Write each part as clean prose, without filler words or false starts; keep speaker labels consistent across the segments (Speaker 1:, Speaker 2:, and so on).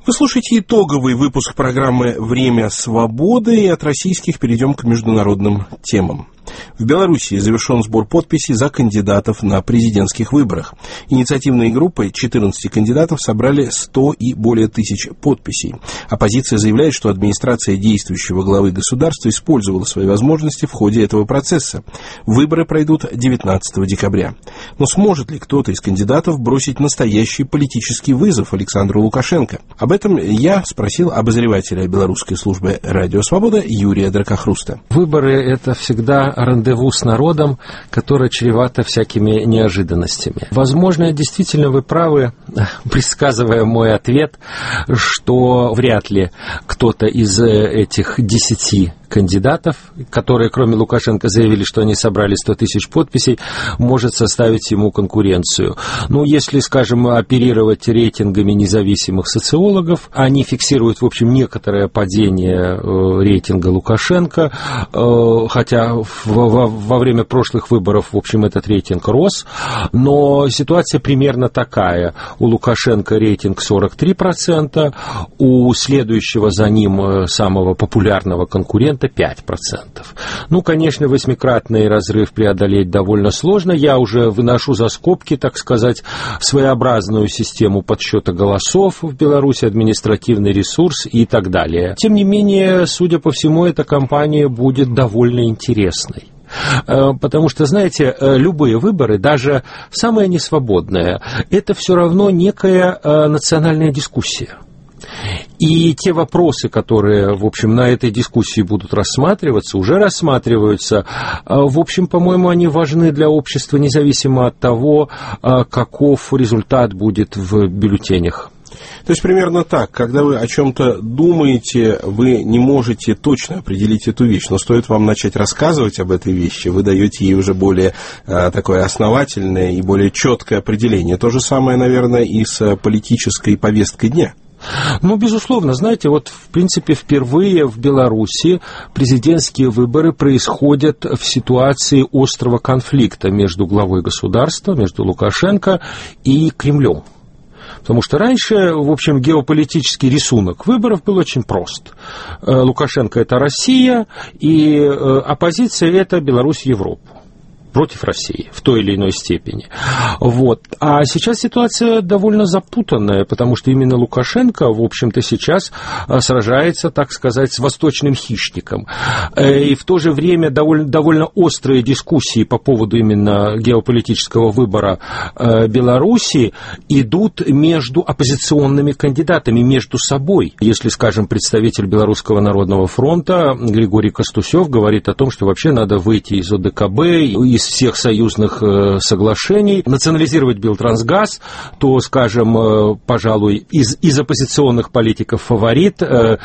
Speaker 1: Вы слушаете итоговый выпуск программы «Время свободы», и от российских перейдем к международным темам. В Белоруссии завершен сбор подписей за кандидатов на президентских выборах. Инициативной группой 14 кандидатов собрали 100 и более тысяч подписей. Оппозиция заявляет, что администрация действующего главы государства использовала свои возможности в ходе этого процесса. Выборы пройдут 19 декабря. Но сможет ли кто-то из кандидатов бросить настоящий политический вызов Александру Лукашенко? Об этом я спросил обозревателя белорусской службы «Радио Свобода» Юрия Дракохруста.
Speaker 2: Выборы — это всегда рандеву с народом, которое чревато всякими неожиданностями. Возможно, действительно вы правы, предсказывая мой ответ, что вряд ли кто-то из этих 10 кандидатов, которые, кроме Лукашенко, заявили, что они собрали 100 тысяч подписей, может составить ему конкуренцию. Ну, если, скажем, оперировать рейтингами независимых социологов, они фиксируют, в общем, некоторое падение рейтинга Лукашенко, хотя во время прошлых выборов, в общем, этот рейтинг рос, но ситуация примерно такая. У Лукашенко рейтинг 43%, у следующего за ним самого популярного конкурента 5%. Ну, конечно, 8-кратный разрыв преодолеть довольно сложно. Я уже выношу за скобки, так сказать, своеобразную систему подсчета голосов в Беларуси, административный ресурс и так далее. Тем не менее, судя по всему, эта кампания будет довольно интересной. Потому что, знаете, любые выборы, даже самые несвободные, это все равно некая национальная дискуссия. И те вопросы, которые, в общем, на этой дискуссии будут рассматриваться, уже рассматриваются. В общем, по-моему, они важны для общества, независимо от того, каков результат будет в бюллетенях.
Speaker 1: То есть примерно так, когда вы о чем-то думаете, вы не можете точно определить эту вещь, но стоит вам начать рассказывать об этой вещи, вы даете ей уже более такое основательное и более четкое определение. То же самое, наверное, и с политической повесткой дня.
Speaker 2: Ну, безусловно, знаете, вот, в принципе, впервые в Беларуси президентские выборы происходят в ситуации острого конфликта между главой государства, между Лукашенко и Кремлем. Потому что раньше, в общем, геополитический рисунок выборов был очень прост. Лукашенко – это Россия, и оппозиция – это Беларусь и Европа. Против России в той или иной степени. Вот. А сейчас ситуация довольно запутанная, потому что именно Лукашенко, в общем-то, сейчас сражается, так сказать, с восточным хищником. И в то же время довольно острые дискуссии по поводу именно геополитического выбора Беларуси идут между оппозиционными кандидатами, между собой. Если, скажем, представитель Белорусского народного фронта Григорий Костусев говорит о том, что вообще надо выйти из ОДКБ, из всех союзных соглашений, национализировать Белтрансгаз, то, скажем, пожалуй, из оппозиционных политиков фаворит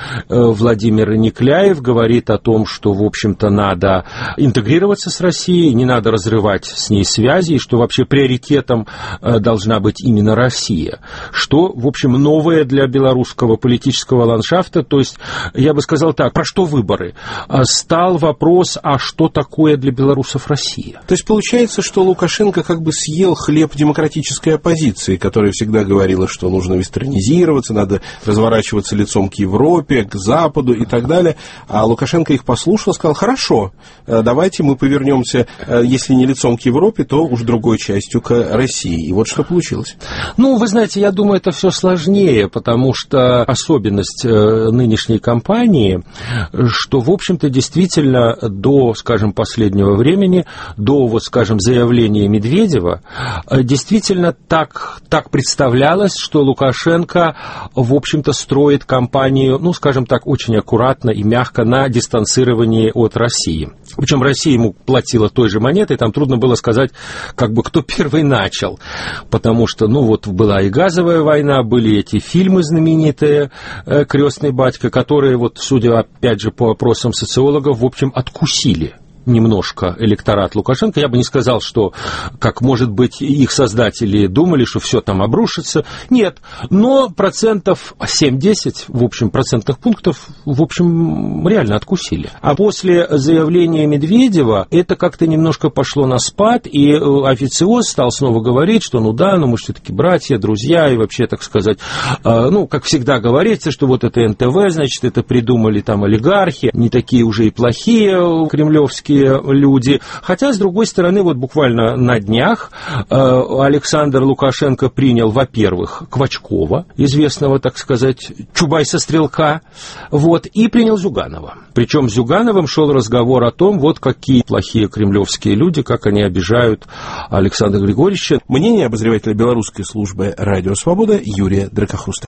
Speaker 2: Владимир Никляев говорит о том, что, в общем-то, надо интегрироваться с Россией, не надо разрывать с ней связи, и что вообще приоритетом должна быть именно Россия. Что, в общем, новое для белорусского политического ландшафта, то есть, я бы сказал так, про что выборы? Стал вопрос, а что такое для белорусов Россия?
Speaker 1: То есть получается, что Лукашенко как бы съел хлеб демократической оппозиции, которая всегда говорила, что нужно вестернизироваться, надо разворачиваться лицом к Европе, к Западу и так далее. А Лукашенко их послушал, сказал: хорошо, давайте мы повернемся, если не лицом к Европе, то уж другой частью к России. И вот что получилось.
Speaker 2: Ну, вы знаете, я думаю, это все сложнее, потому что особенность нынешней кампании, что, в общем-то, действительно до, скажем, последнего времени, до, вот, скажем, заявления Медведева, действительно так представлялось, что Лукашенко, в общем-то, строит кампанию, ну, скажем так, очень аккуратно и мягко на дистанцировании от России. Причем Россия ему платила той же монетой, там трудно было сказать, как бы, кто первый начал, потому что, ну, вот была и газовая война, были эти фильмы знаменитые «Крестный батька», которые, вот, судя, опять же, по опросам социологов, в общем, откусили немножко электорат Лукашенко. Я бы не сказал, что, как, может быть, их создатели думали, что все там обрушится. Нет, но 7-10, в общем, процентных пунктов, в общем, реально откусили. А после заявления Медведева это как-то немножко пошло на спад, и официоз стал снова говорить, что мы все-таки братья, друзья, и вообще, так сказать, как всегда говорится, что вот это НТВ, значит, это придумали там олигархи, не такие уже и плохие кремлевские люди. Хотя, с другой стороны, вот буквально на днях Александр Лукашенко принял, во-первых, Квачкова, известного, так сказать, Чубайса-стрелка, и принял Зюганова. Причем с Зюгановым шел разговор о том, какие плохие кремлевские люди, как они обижают Александра Григорьевича.
Speaker 1: Мнение обозревателя белорусской службы «Радио Свобода» Юрия Дракохруста.